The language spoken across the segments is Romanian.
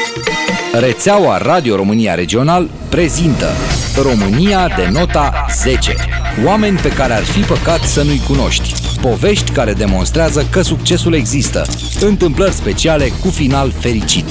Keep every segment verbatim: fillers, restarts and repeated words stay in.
Rețeaua Radio România Regional prezintă România de nota zece. Oameni pe care ar fi păcat să nu-i cunoști. Povești care demonstrează că succesul există. Întâmplări speciale cu final fericit.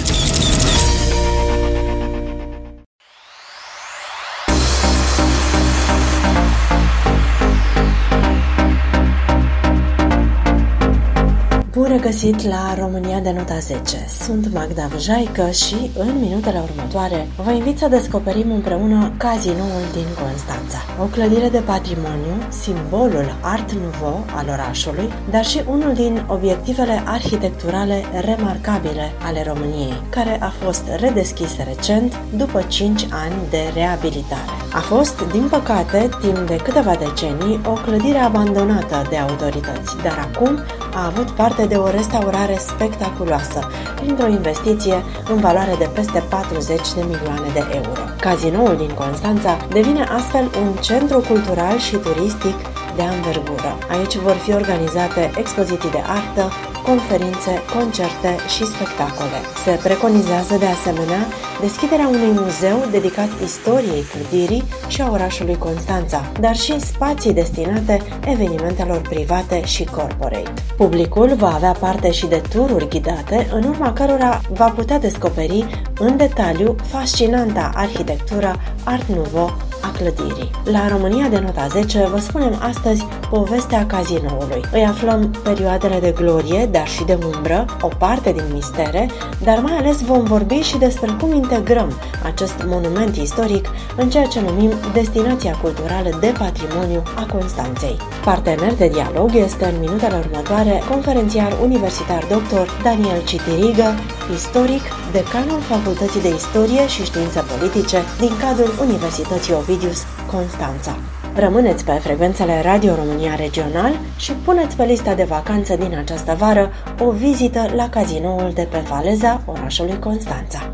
Bun regăsit la România de nota zece. Sunt Magda Vjaică și în minutele următoare vă invit să descoperim împreună Cazinoul din Constanța. O clădire de patrimoniu, simbolul Art Nouveau al orașului, dar și unul din obiectivele arhitecturale remarcabile ale României, care a fost redeschis recent după cinci ani de reabilitare. A fost, din păcate, timp de câteva decenii, o clădire abandonată de autorități, dar acum a avut parte de o restaurare spectaculoasă, printr-o investiție în valoare de peste patruzeci de milioane de euro. Cazinoul din Constanța devine astfel un centru cultural și turistic de anvergură. Aici vor fi organizate expoziții de artă, conferințe, concerte și spectacole. Se preconizează de asemenea deschiderea unui muzeu dedicat istoriei clădirii și a orașului Constanța, dar și spații destinate evenimentelor private și corporate. Publicul va avea parte și de tururi ghidate, în urma cărora va putea descoperi în detaliu fascinanta arhitectură Art Nouveau a clădirii. La România de nota zece vă spunem astăzi povestea Cazinoului. Îi aflăm perioadele de glorie, dar și de umbră, o parte din mistere, dar mai ales vom vorbi și despre cum integrăm acest monument istoric în ceea ce numim destinația culturală de patrimoniu a Constanței. Partener de dialog este în minutele următoare conferențiar universitar doctor Daniel Citirigă, istoric, decanul Facultății de Istorie și Științe Politice din cadrul Universității Ovidius Constanța. Rămâneți pe frecvențele Radio România Regional și puneți pe lista de vacanță din această vară o vizită la cazinoul de pe Faleza orașului Constanța.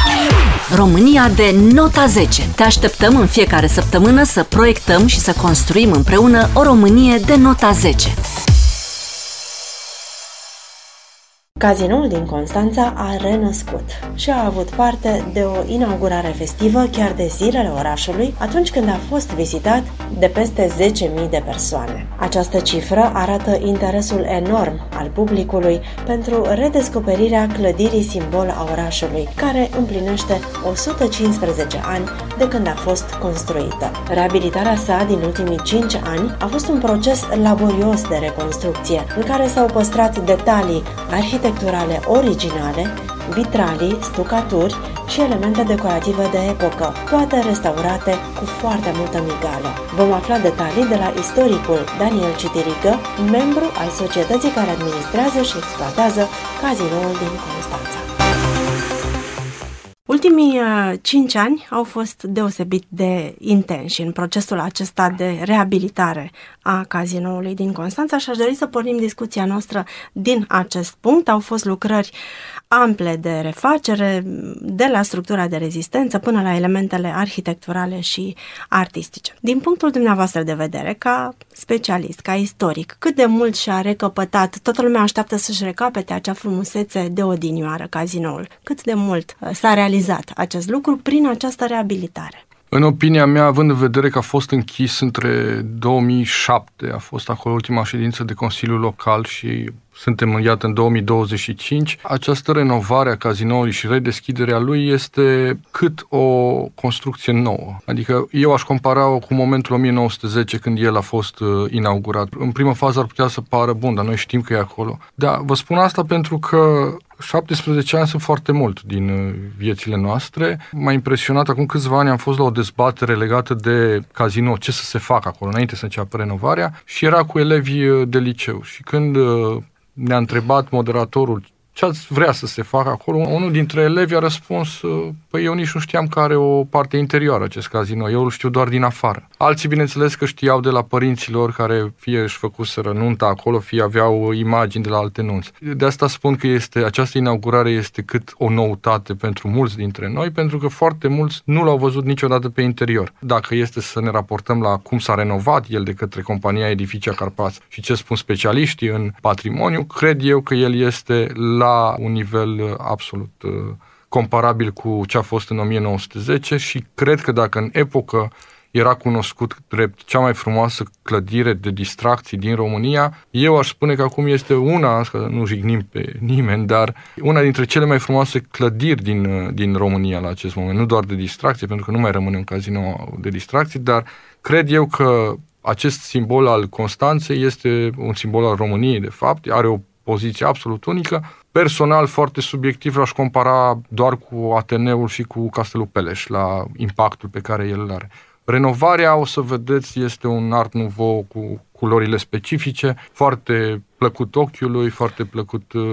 România de nota zece. Te așteptăm în fiecare săptămână să proiectăm și să construim împreună o Românie de nota zece. Cazinoul din Constanța a renăscut și a avut parte de o inaugurare festivă chiar de zilele orașului, atunci când a fost vizitat de peste zece mii de persoane. Această cifră arată interesul enorm al publicului pentru redescoperirea clădirii simbol a orașului, care împlinește o sută cincisprezece ani de când a fost construită. Reabilitarea sa din ultimii cinci ani a fost un proces laborios de reconstrucție, în care s-au păstrat detalii arhitecturale originale, vitralii, stucaturi și elemente decorative de epocă, toate restaurate cu foarte multă migală. Vom afla detalii de la istoricul Daniel Citirigă, membru al societății care administrează și exploatează Cazinoul din Constanța. Ultimii cinci ani au fost deosebit de intensi în procesul acesta de reabilitare a Cazinoului din Constanța și aș dori să pornim discuția noastră din acest punct. Au fost lucrări ample de refacere, de la structura de rezistență până la elementele arhitecturale și artistice. Din punctul dumneavoastră de vedere, ca specialist, ca istoric, cât de mult și-a recăpătat, toată lumea așteaptă să-și recapete acea frumusețe de odinioară Cazinoul, cât de mult s-a realizat acest lucru prin această reabilitare? În opinia mea, având în vedere că a fost închis între două mii șapte, a fost acolo ultima ședință de Consiliu Local și suntem, iată, în două mii douăzeci și cinci, această renovare a cazinoului și redeschiderea lui este cât o construcție nouă. Adică eu aș compara-o cu momentul o mie nouă sute zece, când el a fost uh, inaugurat. În prima fază ar putea să pară bun, dar noi știm că e acolo. Dar vă spun asta pentru că șaptesprezece ani sunt foarte mult din uh, viețile noastre. M-a impresionat, acum câțiva ani am fost la o dezbatere legată de casino, ce să se facă acolo, înainte să înceapă renovarea, și era cu elevii de liceu. Și când uh, ne-a întrebat moderatorul ce ați vrea să se facă acolo, unul dintre elevi a răspuns: păi eu nici nu știam că are o parte interioară acest casino, eu îl știu doar din afară. Alții, bineînțeles, că știau de la părinților care fie își făcuseră nunta acolo, fie aveau imagini de la alte nunți. De asta spun că este, această inaugurare este cât o noutate pentru mulți dintre noi, pentru că foarte mulți nu l-au văzut niciodată pe interior. Dacă este să ne raportăm la cum s-a renovat el de către compania Edificia Carpați și ce spun specialiștii în patrimoniu, cred eu că el este la un nivel absolut comparabil cu ce a fost în o mie nouă sute zece și cred că dacă în epocă era cunoscut drept cea mai frumoasă clădire de distracții din România, eu aș spune că acum este una, că nu jignim pe nimeni, dar una dintre cele mai frumoase clădiri din, din România la acest moment, nu doar de distracție, pentru că nu mai rămâne un casino de distracții, dar cred eu că acest simbol al Constanței este un simbol al României, de fapt, are o poziție absolut unică. Personal, foarte subiectiv, l-aș compara doar cu Ateneul și cu Castelul Peleș, la impactul pe care el îl are. Renovarea, o să vedeți, este un art nouveau cu culorile specifice, foarte plăcut ochiului, foarte plăcut uh,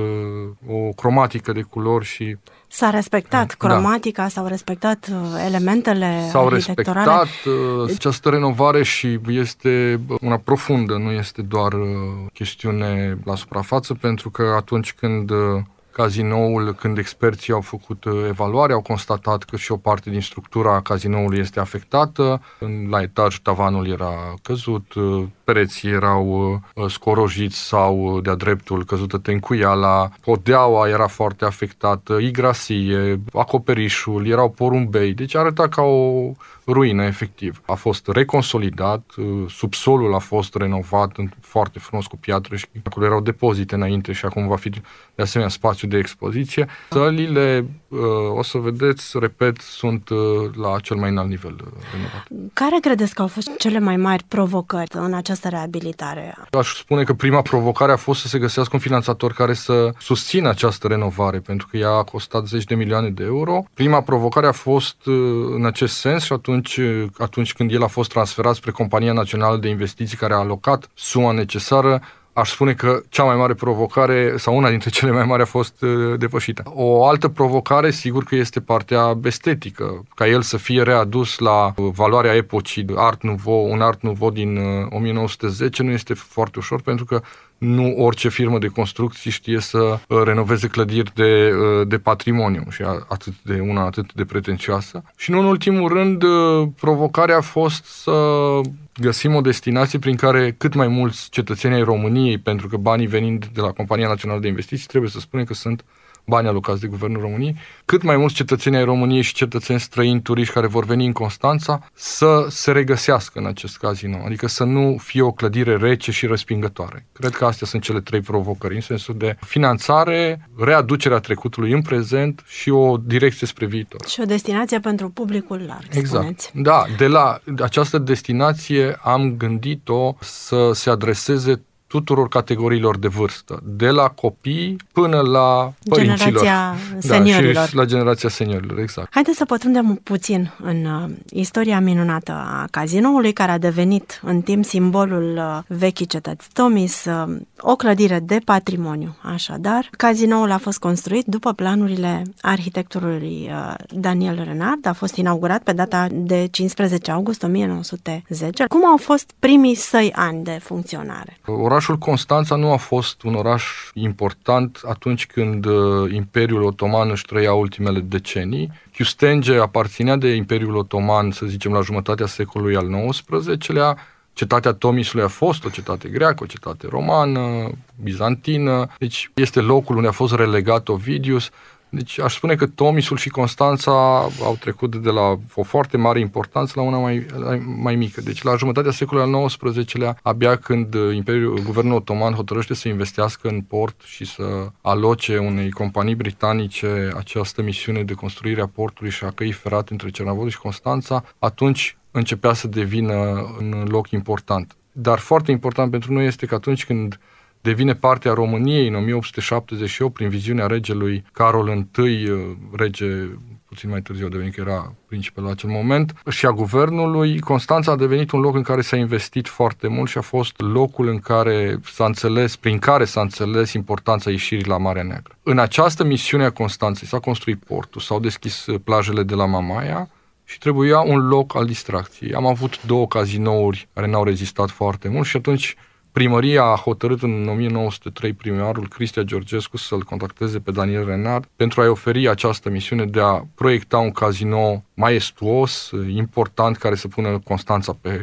o cromatică de culori și... S-a respectat cromatica, da. S-au respectat uh, elementele S-au arhitecturale. respectat uh, această renovare și este una profundă, nu este doar uh, chestiune la suprafață, pentru că atunci când... Uh, Cazinoul, când experții au făcut evaluare, au constatat că și o parte din structura cazinoului este afectată. La etaj tavanul era căzut, pereții erau scorojiți sau de-a dreptul căzută tencuiala, podeaua era foarte afectată, igrasie, acoperișul, erau porumbei, deci arăta ca o ruină, efectiv. A fost reconsolidat, subsolul a fost renovat foarte frumos cu piatră și acolo erau depozite înainte și acum va fi de asemenea spațiu de expoziție. Sălile, o să vedeți, repet, sunt la cel mai înalt nivel renovat. Care credeți că au fost cele mai mari provocări în această reabilitare? Aș spune că prima provocare a fost să se găsească un finanțator care să susțină această renovare, pentru că ea a costat zeci de milioane de euro. Prima provocare a fost în acest sens și atunci, atunci când el a fost transferat spre Compania Națională de Investiții, care a alocat suma necesară, aș spune că cea mai mare provocare, sau una dintre cele mai mari, a fost uh, depășită. O altă provocare, sigur că este partea estetică, ca el să fie readus la uh, valoarea epocii, art nouveau, un art nouveau din uh, o mie nouă sute zece, nu este foarte ușor, pentru că nu orice firmă de construcții știe să uh, renoveze clădiri de, uh, de patrimoniu și atât de una atât de pretențioasă. Și nu în ultimul rând, uh, provocarea a fost să găsim o destinație prin care cât mai mulți cetățeni ai României, pentru că banii venind de la Compania Națională de Investiții, trebuie să spunem că sunt bani alocați de Guvernul României, cât mai mulți cetățeni ai României și cetățeni străini, turiști care vor veni în Constanța, să se regăsească în acest casino, adică să nu fie o clădire rece și respingătoare. Cred că astea sunt cele trei provocări, în sensul de finanțare, readucerea trecutului în prezent și o direcție spre viitor. Și o destinație pentru publicul larg, exact. Spuneți. Da, de la această destinație am gândit-o să se adreseze tuturor categoriilor de vârstă, de la copii până la părinților. Generația seniorilor. Da, și la generația seniorilor, exact. Haideți să pătrundem puțin în uh, istoria minunată a cazinoului, care a devenit în timp simbolul uh, vechii cetăți Tomis, uh, o clădire de patrimoniu. Așadar, cazinoul a fost construit după planurile arhitectului uh, Daniel Renard, a fost inaugurat pe data de cincisprezece august o mie nouă sute zece. Cum au fost primii săi ani de funcționare? Orașul Constanța nu a fost un oraș important atunci când uh, Imperiul Otoman își trăia ultimele decenii. Chiustenge aparținea de Imperiul Otoman, să zicem, la jumătatea secolului al nouăsprezecelea. Cetatea Tomisului a fost o cetate greacă, o cetate romană, bizantină. Deci este locul unde a fost relegat Ovidius. Deci aș spune că Tomisul și Constanța au trecut de la o foarte mare importanță la una mai, mai mică. Deci la jumătatea secolului al nouăsprezecelea, abia când Imperiul, Guvernul Otoman hotărăște să investească în port și să aloce unei companii britanice această misiune de construire a portului și a căii ferate între Cernavoda și Constanța, atunci începea să devină un loc important. Dar foarte important pentru noi este că atunci când devine parte a României în o mie opt sute șaptezeci și opt prin viziunea regelui Carol I, rege puțin mai târziu a devenit că era principele la acel moment, și a guvernului, Constanța a devenit un loc în care s-a investit foarte mult și a fost locul în care s-a înțeles, prin care s-a înțeles importanța ieșirii la Marea Neagră. În această misiune a Constanței s-a construit portul, s-au deschis plajele de la Mamaia și trebuia un loc al distracției. Am avut două cazinouri care n-au rezistat foarte mult și atunci primăria a hotărât în o mie nouă sute trei primarul Cristia Georgescu să-l contacteze pe Daniel Renard pentru a-i oferi această misiune de a proiecta un casino maestuos, important, care să pună Constanța pe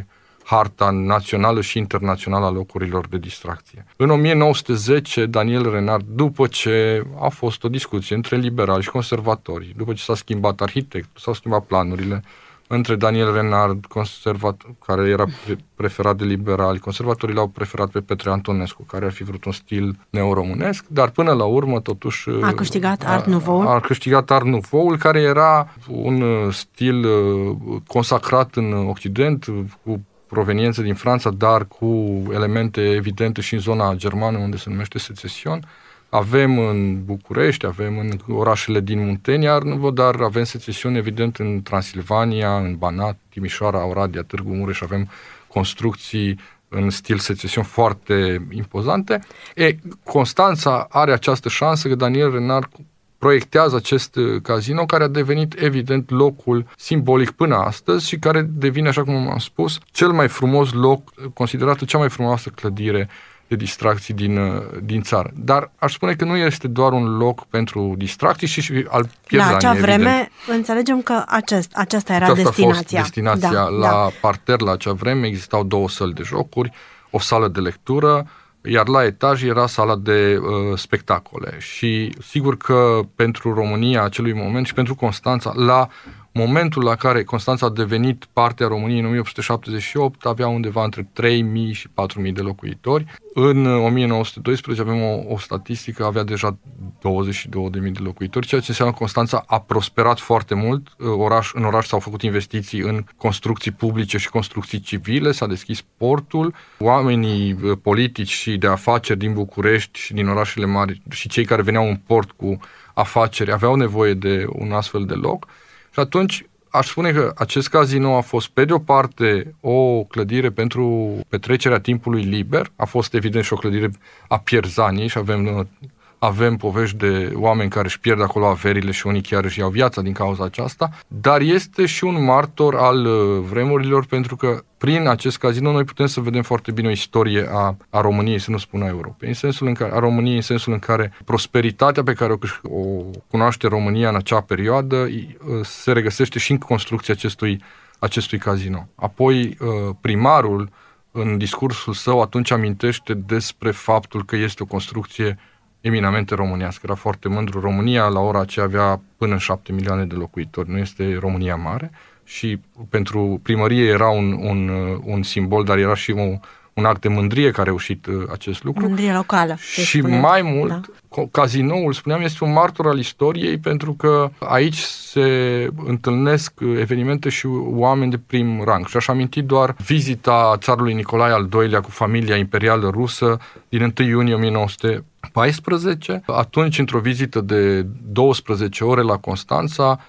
harta națională și internațională a locurilor de distracție. În o mie nouă sute zece, Daniel Renard, după ce a fost o discuție între liberali și conservatori, după ce s-a schimbat arhitectul, s-au schimbat planurile, între Daniel Renard, conservat, care era preferat de liberali, conservatorii l-au preferat pe Petre Antonescu, care ar fi vrut un stil neoromânesc, dar până la urmă totuși a câștigat Art Nouveau. A, a câștigat Art Nouveau, care era un stil consacrat în Occident, cu proveniență din Franța, dar cu elemente evidente și în zona germană, unde se numește Secesion. Avem în București, avem în orașele din Muntenia Art Nouveau, dar avem secesiuni evident în Transilvania, în Banat, Timișoara, Oradea, Târgu Mureș, avem construcții în stil secesion foarte impozante. E, Constanța are această șansă că Daniel Renard proiectează acest casino care a devenit evident locul simbolic până astăzi și care devine, așa cum am spus, cel mai frumos loc, considerată cea mai frumoasă clădire de distracții din, din țară. Dar aș spune că nu este doar un loc pentru distracții, și, și al pierzanii, la acea vreme, evident. Înțelegem că acest, aceasta era aceasta destinația. a fost destinația. Da, la da. parter, la acea vreme, existau două săli de jocuri, o sală de lectură, iar la etaj era sala de uh, spectacole. Și sigur că pentru România acelui moment și pentru Constanța, la momentul la care Constanța a devenit parte a României în o mie opt sute șaptezeci și opt, avea undeva între trei mii și patru mii de locuitori. În o mie nouă sute doisprezece avem o, o statistică, avea deja douăzeci și două de mii de locuitori, ceea ce înseamnă că Constanța a prosperat foarte mult. Oraș, în oraș s-au făcut investiții în construcții publice și construcții civile, s-a deschis portul. Oamenii politici și de afaceri din București și din orașele mari și cei care veneau în port cu afaceri aveau nevoie de un astfel de loc. Și atunci aș spune că acest casino a fost, pe de o parte, o clădire pentru petrecerea timpului liber, a fost evident și o clădire a pierzaniei și avem, avem povești de oameni care își pierd acolo averile și unii chiar își iau viața din cauza aceasta, dar este și un martor al vremurilor, pentru că prin acest casino noi putem să vedem foarte bine o istorie a, a României, să nu spun a Europei, în sensul în care, a României în sensul în care prosperitatea pe care o, o cunoaște România în acea perioadă se regăsește și în construcția acestui, acestui casino. Apoi primarul, în discursul său, atunci amintește despre faptul că este o construcție eminamente românească. Era foarte mândru. România la ora aceea avea până în șapte milioane de locuitori. Nu este România mare și pentru primărie era un, un, un simbol, dar era și un, un act de mândrie că a reușit acest lucru. Mândrie locală. Și mai mult, da. Cazinoul, spuneam, este un martor al istoriei, pentru că aici se întâlnesc evenimente și oameni de prim rang. Și aș aminti doar vizita țarului Nicolae al doilea cu familia imperială rusă din întâi iunie o mie nouă sute paisprezece. Atunci, într-o vizită de douăsprezece ore la Constanța,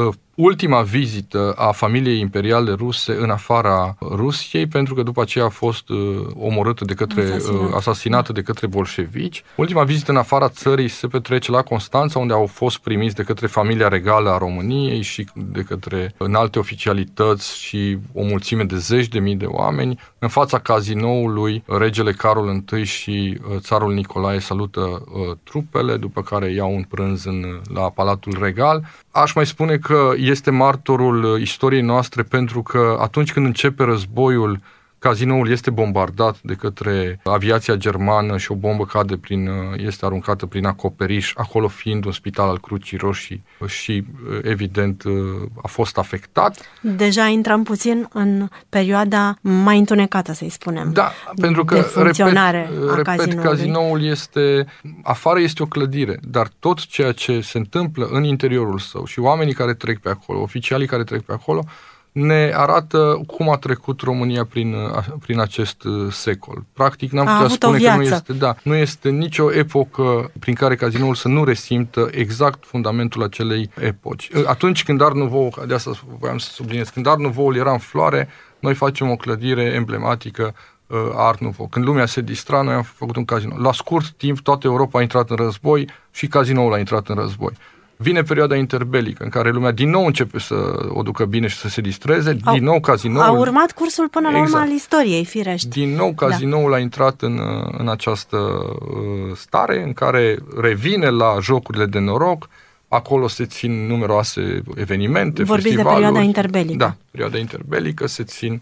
ultima vizită a familiei imperiale ruse în afara Rusiei, pentru că după aceea a fost uh, omorâtă de către, asasinată, uh, asasinată de către bolșevici. Ultima vizită în afara țării se petrece la Constanța, unde au fost primiți de către familia regală a României și de către înalte oficialități și o mulțime de zeci de mii de oameni. În fața cazinoului, regele Carol I și uh, țarul Nicolae salută uh, trupele, după care iau un prânz în, la Palatul Regal. Aș mai spune că este martorul istoriei noastre, pentru că atunci când începe războiul, cazinoul este bombardat de către aviația germană și o bombă cade prin, este aruncată prin acoperiș, acolo fiind un spital al Crucii Roșii și, evident, a fost afectat. Deja intrăm puțin în perioada mai întunecată, să-i spunem. Da, pentru că, de funcționare repet, a repet cazinoului. Cazinoul este, afară este o clădire, dar tot ceea ce se întâmplă în interiorul său și oamenii care trec pe acolo, oficialii care trec pe acolo, ne arată cum a trecut România prin, prin acest secol. Practic, n-am putea spune că nu este, da, nu este nicio epocă prin care cazinoul să nu resimtă exact fundamentul acelei epoci. Atunci când Art Nouveau, de asta voiam să subliniez, când Art Nouveau era în floare, noi facem o clădire emblematică uh, Art Nouveau. Când lumea se distra, noi am făcut un casino. La scurt timp, toată Europa a intrat în război și cazinoul a intrat în război. Vine perioada interbelică, în care lumea din nou începe să o ducă bine și să se distreze, au, din nou cazinoul... A urmat cursul până la exact. urmă al istoriei, firești. Din nou cazinoul da. a intrat în, în această stare, în care revine la jocurile de noroc, acolo se țin numeroase evenimente, Vorbiți festivaluri. de perioada interbelică. Da, perioada interbelică, se țin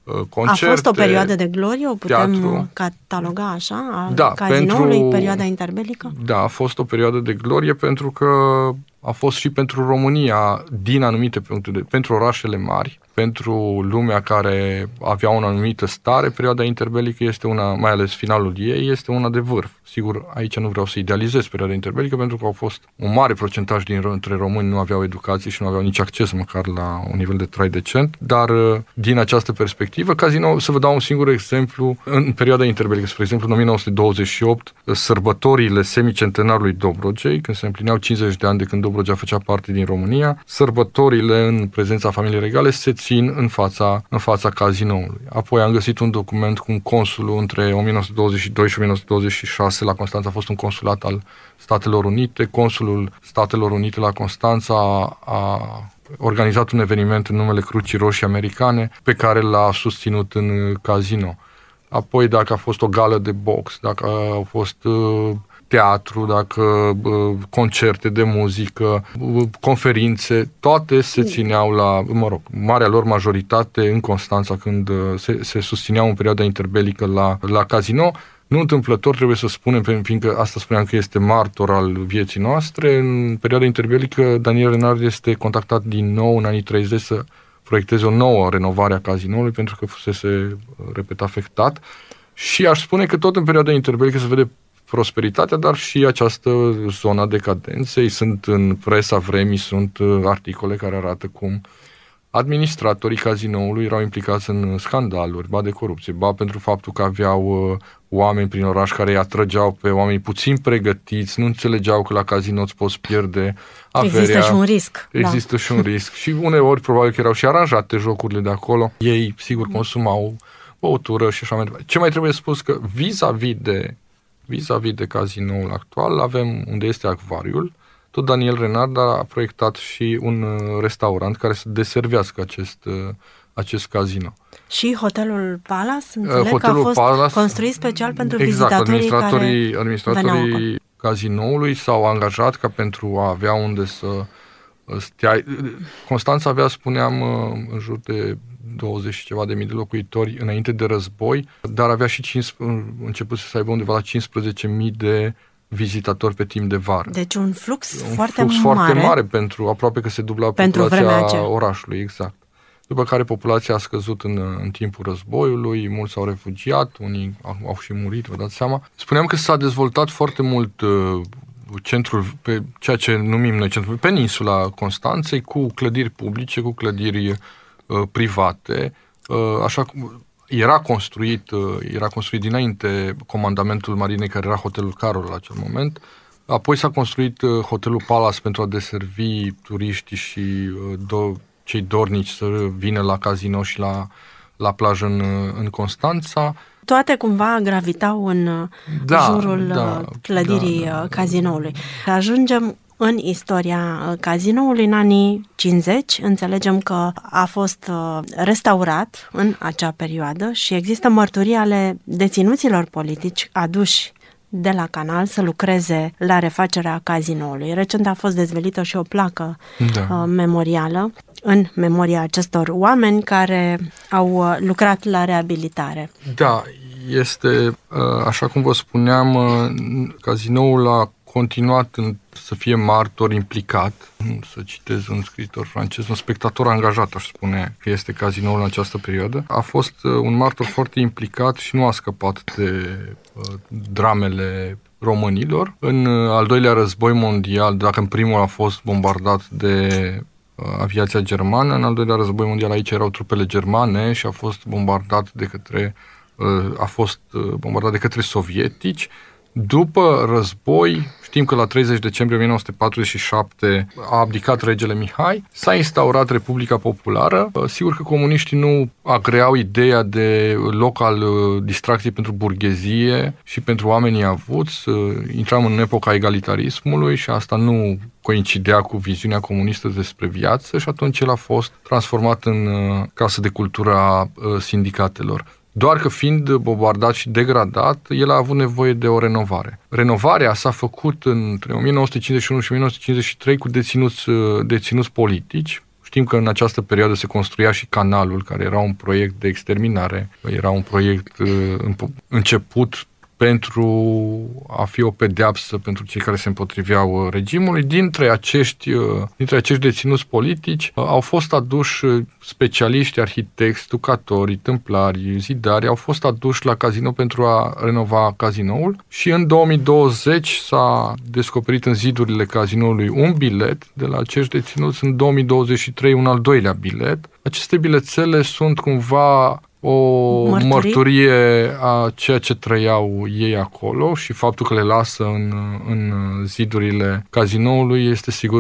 concerte. A fost o perioadă de glorie, o putem teatru. cataloga așa, a da, cazinoului, pentru, perioada interbelică? Da, a fost o perioadă de glorie pentru că a fost și pentru România, din anumite puncte de, pentru orașele mari, pentru lumea care avea o anumită stare, perioada interbelică este una, mai ales finalul ei, este una de vârf. Sigur, aici nu vreau să idealizez perioada interbelică, pentru că au fost un mare procentaj dintre români nu aveau educație și nu aveau nici acces măcar la un nivel de trai decent, dar din această perspectivă, Casino, să vă dau un singur exemplu, în perioada interbelică, spre exemplu, în o mie nouă sute douăzeci și opt, sărbătorile semicentenarului Dobrogei, când se împlineau cincizeci de ani de când Dobrogea făcea parte din România, sărbătorile în prezența familiei regale se țin în fața, în fața cazinoului. Apoi am găsit un document cu un consul între o mie nouă sute douăzeci și doi și o mie nouă sute douăzeci și șase la Constanța, a fost un consulat al Statelor Unite. Consulul Statelor Unite la Constanța a, a organizat un eveniment în numele Crucii Roșii Americane pe care l-a susținut în casino. Apoi dacă a fost o gală de box, dacă au fost uh, teatru, dacă uh, concerte de muzică, uh, conferințe, toate se țineau la, mă rog, marea lor majoritate în Constanța când uh, se, se susțineau în perioada interbelică la, la casino. Nu întâmplător, trebuie să spunem, fiindcă asta spuneam că este martor al vieții noastre, în perioada interbelică Daniel Renard este contactat din nou în anii treizeci să proiecteze o nouă renovare a cazinoului pentru că fusese, repet, afectat. Și aș spune că tot în perioada interbelică se vede prosperitatea, dar și această zona decadenței. Sunt în presa vremii, sunt articole care arată cum administratorii cazinoului erau implicați în scandaluri, ba de corupție, ba pentru faptul că aveau uh, oameni prin oraș care îi atrăgeau pe oameni puțin pregătiți, nu înțelegeau că la casino îți poți pierde averea. Există și un risc. Există da. și un risc. Și uneori probabil că erau și aranjate jocurile de acolo. Ei, sigur, consumau băutură și așa mai departe. Ce mai trebuie spus că vis-a-vis de, vis-a-vis de cazinoul actual avem unde este acvariul. Tot Daniel Renard a proiectat și un restaurant care să deservească acest, acest casino. Și hotelul Palace, înțeleg hotelul că a fost Palace, construit special pentru exact, vizitatorii administratorii, care administratorii cazinoului s-au angajat ca pentru a avea unde să stea. Constanța avea, spuneam, în jur de douăzeci și ceva de mii de locuitori înainte de război, dar avea și cincisprezece, început să aibă undeva la cincisprezece mii de vizitatori pe timp de vară. Deci un flux un foarte flux mare. foarte mare pentru, aproape că se dubla pentru populația orașului, exact. După care populația a scăzut în, în timpul războiului, mulți s-au refugiat, unii au, au și murit, vă dați seama. Spuneam că s-a dezvoltat foarte mult uh, centrul, pe ceea ce numim noi centrul, peninsula Constanței, cu clădiri publice, cu clădiri uh, private, uh, așa cum Era construit, era construit dinainte comandamentul marinei, care era hotelul Carol la acel moment. Apoi s-a construit hotelul Palace pentru a deservi turiștii și do- cei dornici să vină la casino și la, la plajă în, în Constanța. Toate cumva gravitau în da, jurul da, clădirii da, da, cazinoului. Ajungem în istoria cazinoului în anii cincizeci, înțelegem că a fost restaurat în acea perioadă și există mărturii ale deținuților politici aduși de la canal să lucreze la refacerea cazinoului. Recent a fost dezvelită și o placă da. memorială în memoria acestor oameni care au lucrat la reabilitare. Da, este, așa cum vă spuneam, cazinoul a continuat în, să fie martor implicat, să citez un scriitor francez, un spectator angajat, aș spune că este cazinoul în această perioadă. A fost un martor foarte implicat și nu a scăpat de uh, dramele românilor. În al doilea război mondial, dacă în primul a fost bombardat de uh, aviația germană, în al doilea război mondial aici erau trupele germane și a fost bombardat de către, uh, a fost uh, bombardat de către sovietici. După război, știm că la treizeci decembrie o mie nouă sute patruzeci și șapte a abdicat regele Mihai, s-a instaurat Republica Populară. Sigur că comuniștii nu agreau ideea de loc al distracției pentru burghezie și pentru oamenii avuți. Intram în epoca egalitarismului și asta nu coincidea cu viziunea comunistă despre viață și atunci el a fost transformat în casă de cultură a sindicatelor. Doar că fiind bombardat și degradat, el a avut nevoie de o renovare. Renovarea s-a făcut între o mie nouă sute cincizeci și unu și o mie nouă sute cincizeci și trei cu deținuți, deținuți politici. Știm că în această perioadă se construia și canalul, care era un proiect de exterminare, era un proiect început pentru a fi o pedeapsă pentru cei care se împotriveau regimului. Dintre acești, dintre acești deținuți politici au fost aduși specialiști, arhitecți, stucatori, tâmplari, zidari, au fost aduși la casino pentru a renova cazinoul și în două mii douăzeci s-a descoperit în zidurile cazinoului un bilet de la acești deținuți, în două mii douăzeci și trei un al doilea bilet. Aceste bilețele sunt cumva o mărturie? mărturie a ceea ce trăiau ei acolo și faptul că le lasă în, în zidurile cazinoului este sigur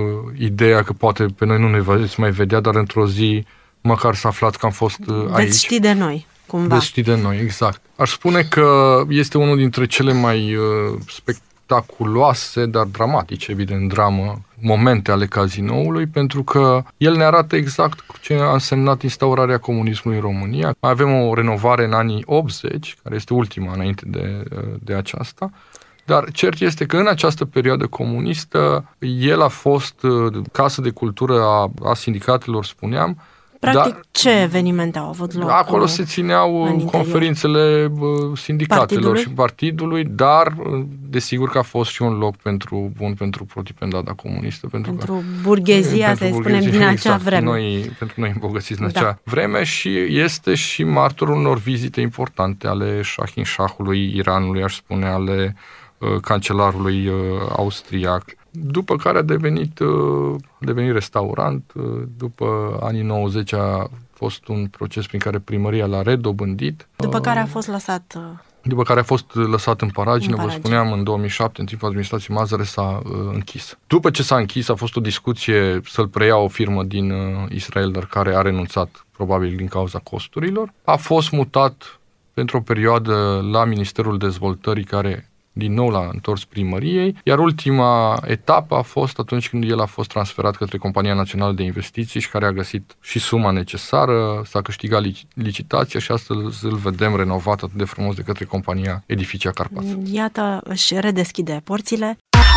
ideea că poate pe noi nu ne veți mai vedea, dar într-o zi măcar să aflați că am fost aici. Veți ști de noi, cumva. Veți ști de noi, exact. Aș spune că este unul dintre cele mai uh, spectaculoase, dar dramatice, evident, dramă, momente ale cazinoului, pentru că el ne arată exact ce a însemnat instaurarea comunismului în România. Mai avem o renovare în anii optzeci, care este ultima înainte de, de aceasta, dar cert este că în această perioadă comunistă el a fost casă de cultură a, a sindicatelor, spuneam. Practic, dar, ce evenimente au avut loc? Acolo se țineau conferințele sindicatelor partidului? și partidului, dar desigur că a fost și un loc pentru bun pentru protipendada comunistă. Pentru, pentru că, burghezia, pentru să burghezia, spunem, din acea exact, vreme. Noi, pentru noi îmbogățiți în da. acea vreme și este și martorul unor vizite importante ale Shahinshahului Iranului, aș spune, ale uh, cancelarului uh, austriac. După care a devenit, a devenit restaurant, după anii nouăzeci a fost un proces prin care primăria l-a redobândit. După care a fost lăsat... După care a fost lăsat în paragină, în vă spuneam, în două mii șapte, în timpul administrației Mazăre s-a uh, închis. După ce s-a închis, a fost o discuție să-l preia o firmă din uh, Israel, dar care a renunțat, probabil din cauza costurilor. A fost mutat pentru o perioadă la Ministerul Dezvoltării, care din nou l-a întors primăriei, iar ultima etapă a fost atunci când el a fost transferat către Compania Națională de Investiții și care a găsit și suma necesară, s-a câștigat licitația și astăzi îl vedem renovat atât de frumos de către compania Edificia Carpați. Iată, își redeschide porțile.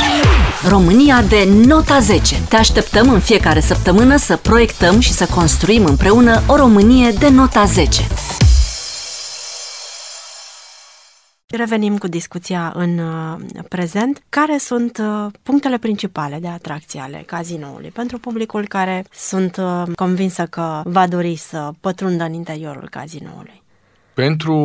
România de nota zece. Te așteptăm în fiecare săptămână să proiectăm și să construim împreună o Românie de nota zece. Revenim cu discuția în uh, prezent. Care sunt uh, punctele principale de atracție ale cazinoului pentru publicul care sunt uh, convinsă că va dori să pătrundă în interiorul cazinoului? Pentru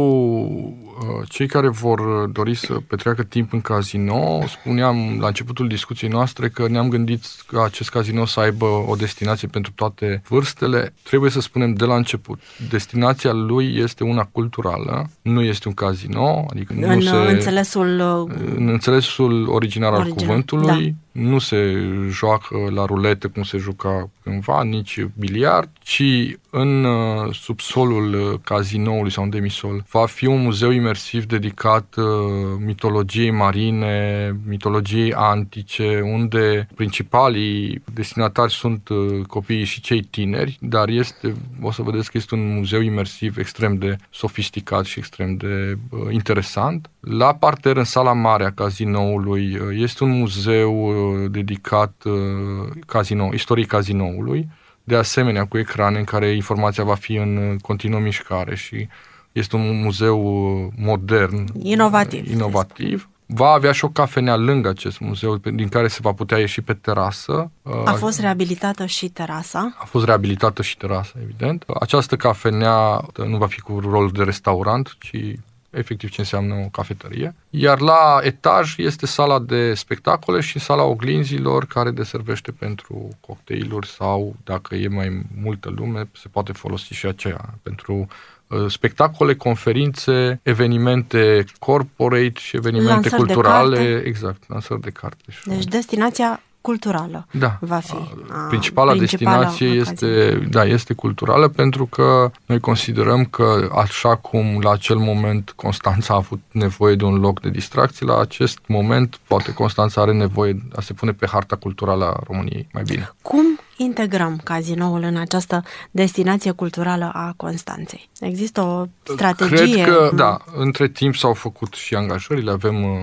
uh, cei care vor dori să petreacă timp în casino, spuneam la începutul discuției noastre că ne-am gândit ca acest casino să aibă o destinație pentru toate vârstele. Trebuie să spunem de la început, destinația lui este una culturală, nu este un casino, adică nu în se, înțelesul în înțelesul original al original, cuvântului. Da. Nu se joacă la rulete cum se juca cândva, nici biliard, ci în uh, subsolul cazinoului sau în demisol va fi un muzeu imersiv dedicat uh, mitologiei marine, mitologiei antice, unde principalii destinatari sunt uh, copiii și cei tineri, dar este, o să vedeți că este un muzeu imersiv extrem de sofisticat și extrem de uh, interesant. La parter, în sala mare a cazinoului, uh, este un muzeu uh, dedicat uh, casino, istoriei cazinoului, de asemenea cu ecrane în care informația va fi în continuă mișcare și este un muzeu modern, inovativ. inovativ. Va avea și o cafenea lângă acest muzeu, din care se va putea ieși pe terasă. A fost reabilitată și terasa? A fost reabilitată și terasa, evident. Această cafenea nu va fi cu rol de restaurant, ci efectiv ce înseamnă o cafetărie. Iar la etaj este sala de spectacole și sala oglinzilor, care deservește pentru cocktailuri sau, dacă e mai multă lume, se poate folosi și aceea pentru uh, spectacole, conferințe, evenimente corporate și evenimente lansări culturale. Exact, lansări de carte. Deci destinația culturală da. va fi. A, principala, principala destinație este, da, este culturală, pentru că noi considerăm că așa cum la acel moment Constanța a avut nevoie de un loc de distracție, la acest moment poate Constanța are nevoie de a se pune pe harta culturală a României mai bine. Cum integrăm cazinoul în această destinație culturală a Constanței? Există o strategie? Cred că, da, între timp s-au făcut și angajările, avem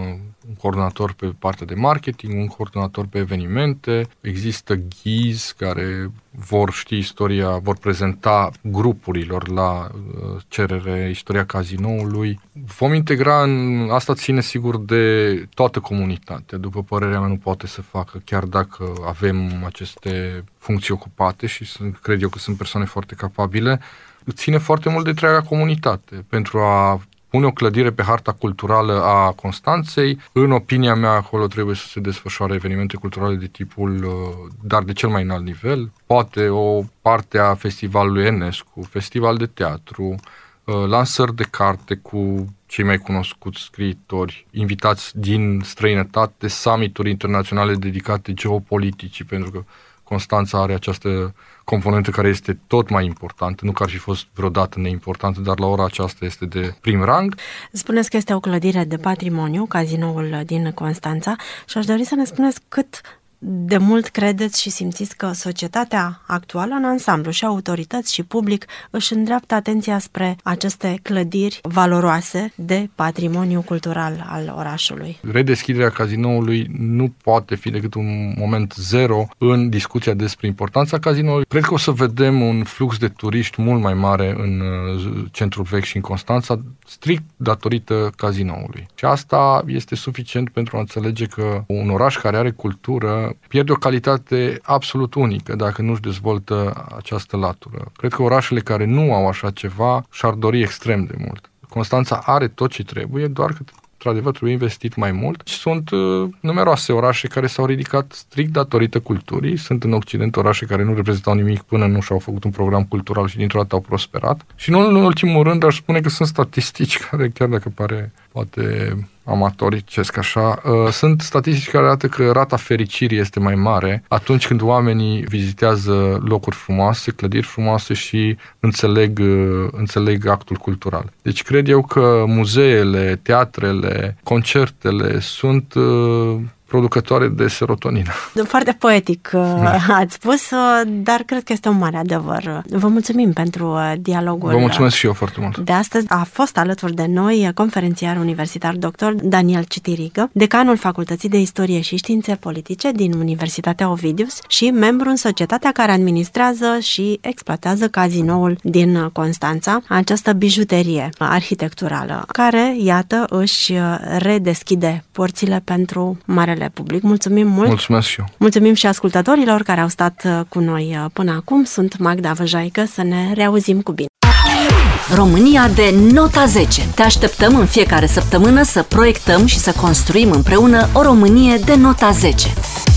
un coordonator pe partea de marketing, un coordonator pe evenimente, există ghizi care vor ști istoria, vor prezenta grupurilor la cerere istoria cazinoului. Vom integra în asta, ține sigur de toată comunitatea. După părerea mea, nu poate să facă, chiar dacă avem aceste funcții ocupate și sunt, cred eu că sunt persoane foarte capabile, ține foarte mult de întreaga comunitate. Pentru a pune o clădire pe harta culturală a Constanței, în opinia mea, acolo trebuie să se desfășoare evenimente culturale de tipul, dar de cel mai înalt nivel, poate o parte a festivalului Enescu, festival de teatru, lansări de carte cu cei mai cunoscuți scriitori, invitați din străinătate, summit-uri internaționale dedicate geopoliticii, pentru că Constanța are această componentă care este tot mai importantă, nu că ar fi fost vreodată neimportantă, dar la ora aceasta este de prim rang. Spuneți că este o clădire de patrimoniu, cazinoul din Constanța, și aș dori să ne spuneți cât de mult credeți și simțiți că societatea actuală în ansamblu, și autorități și public, își îndreaptă atenția spre aceste clădiri valoroase de patrimoniu cultural al orașului. Redeschiderea cazinoului nu poate fi decât un moment zero în discuția despre importanța cazinoului. Cred că o să vedem un flux de turiști mult mai mare în centrul vechi și în Constanța, strict datorită cazinoului. Și asta este suficient pentru a înțelege că un oraș care are cultură pierde o calitate absolut unică dacă nu-și dezvoltă această latură. Cred că orașele care nu au așa ceva și-ar dori extrem de mult. Constanța are tot ce trebuie, doar că într-adevăr trebuie investit mai mult. Și sunt uh, numeroase orașe care s-au ridicat strict datorită culturii. Sunt în Occident orașe care nu reprezentau nimic până nu și-au făcut un program cultural și dintr-o dată au prosperat. Și nu în ultimul rând aș spune că sunt statistici care, chiar dacă pare poate amatoricesc așa, uh, sunt statistici care arată că rata fericirii este mai mare atunci când oamenii vizitează locuri frumoase, clădiri frumoase și înțeleg, uh, înțeleg actul cultural. Deci cred eu că muzeele, teatrele, concertele sunt uh, producătoare de serotonină. Foarte poetic ați spus, dar cred că este un mare adevăr. Vă mulțumim pentru dialogul. Vă mulțumesc și eu foarte mult. De astăzi a fost alături de noi conferențiar universitar doctor Daniel Citirigă, decanul Facultății de Istorie și Științe Politice din Universitatea Ovidius și membru în societatea care administrează și exploatează cazinoul din Constanța, această bijuterie arhitecturală, care, iată, își redeschide porțile pentru marele public. Mulțumim mult! Mulțumesc și eu! Mulțumim și ascultătorilor care au stat cu noi până acum. Sunt Magda Văjaică, să ne reauzim cu bine! România de nota zece. Te așteptăm în fiecare săptămână să proiectăm și să construim împreună o Românie de nota zece.